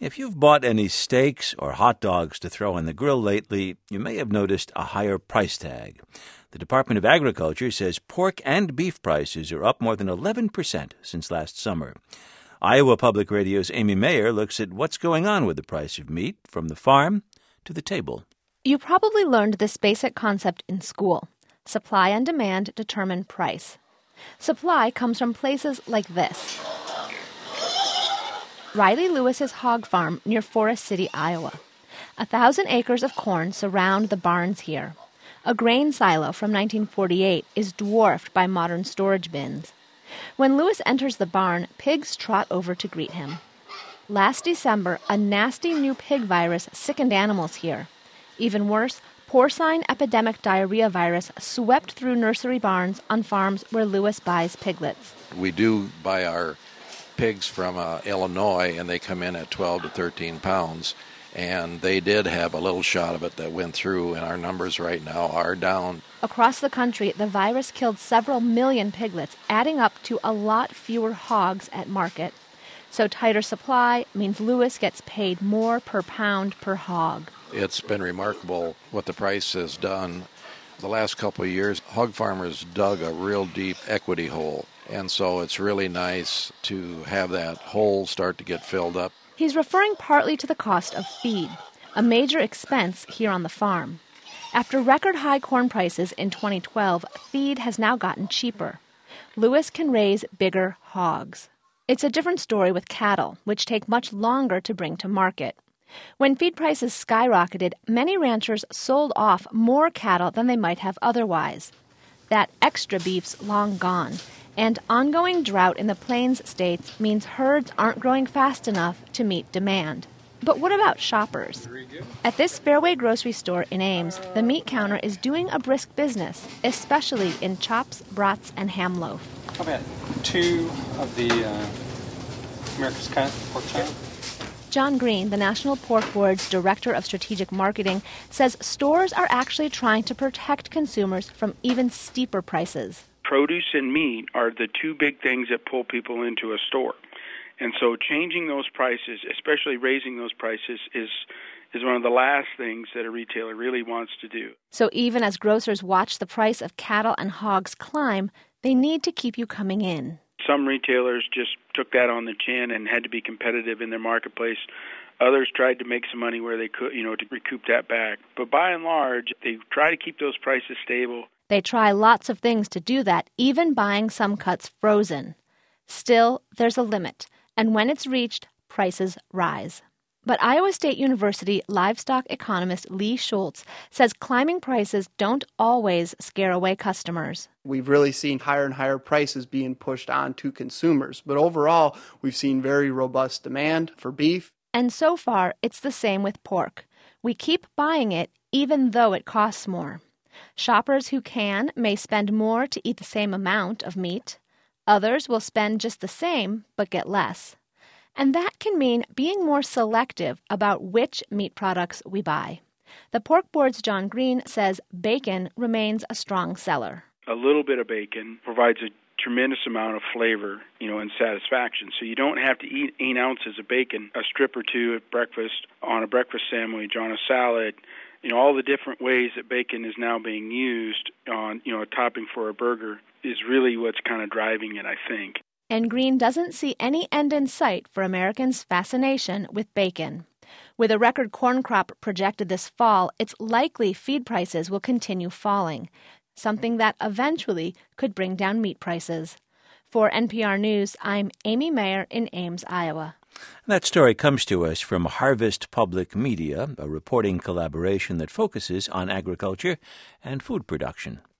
If you've bought any steaks or hot dogs to throw on the grill lately, you may have noticed a higher price tag. The Department of Agriculture says pork and beef prices are up more than 11% since last summer. Iowa Public Radio's Amy Mayer looks at what's going on with the price of meat from the farm to the table. You probably learned this basic concept in school. Supply and demand determine price. Supply comes from places like this. Riley Lewis's hog farm near Forest City, Iowa. 1,000 acres of corn surround the barns here. A grain silo from 1948 is dwarfed by modern storage bins. When Lewis enters the barn, pigs trot over to greet him. Last December, a nasty new pig virus sickened animals here. Even worse, porcine epidemic diarrhea virus swept through nursery barns on farms where Lewis buys piglets. We do buy our pigs from Illinois, and they come in at 12 to 13 pounds. And they did have a little shot of it that went through, and our numbers right now are down. Across the country, the virus killed several million piglets, adding up to a lot fewer hogs at market. So tighter supply means Lewis gets paid more per pound per hog. It's been remarkable what the price has done. The last couple of years, hog farmers dug a real deep equity hole. And so it's really nice to have that hole start to get filled up. He's referring partly to the cost of feed, a major expense here on the farm. After record-high corn prices in 2012, feed has now gotten cheaper. Lewis can raise bigger hogs. It's a different story with cattle, which take much longer to bring to market. When feed prices skyrocketed, many ranchers sold off more cattle than they might have otherwise. That extra beef's long gone, and ongoing drought in the Plains states means herds aren't growing fast enough to meet demand. But what about shoppers? At this Fairway grocery store in Ames, the meat counter is doing a brisk business, especially in chops, brats, and ham loaf. How about 2 of the America's Cut pork chop? John Green, the National Pork Board's Director of Strategic Marketing, says stores are actually trying to protect consumers from even steeper prices. Produce and meat are the 2 big things that pull people into a store. And so changing those prices, especially raising those prices, is one of the last things that a retailer really wants to do. So even as grocers watch the price of cattle and hogs climb, they need to keep you coming in. Some retailers just took that on the chin and had to be competitive in their marketplace. Others tried to make some money where they could, to recoup that back. But by and large, they try to keep those prices stable. They try lots of things to do that, even buying some cuts frozen. Still, there's a limit, and when it's reached, prices rise. But Iowa State University livestock economist Lee Schultz says climbing prices don't always scare away customers. We've really seen higher and higher prices being pushed on to consumers, but overall, we've seen very robust demand for beef. And so far, it's the same with pork. We keep buying it even though it costs more. Shoppers who can may spend more to eat the same amount of meat. Others will spend just the same but get less. And that can mean being more selective about which meat products we buy. The Pork Board's John Green says bacon remains a strong seller. A little bit of bacon provides a tremendous amount of flavor, and satisfaction. So you don't have to eat 8 ounces of bacon, a strip or 2 at breakfast, on a breakfast sandwich, on a salad. All the different ways that bacon is now being used on, a topping for a burger is really what's kind of driving it, I think. And Green doesn't see any end in sight for Americans' fascination with bacon. With a record corn crop projected this fall, it's likely feed prices will continue falling, something that eventually could bring down meat prices. For NPR News, I'm Amy Mayer in Ames, Iowa. That story comes to us from Harvest Public Media, a reporting collaboration that focuses on agriculture and food production.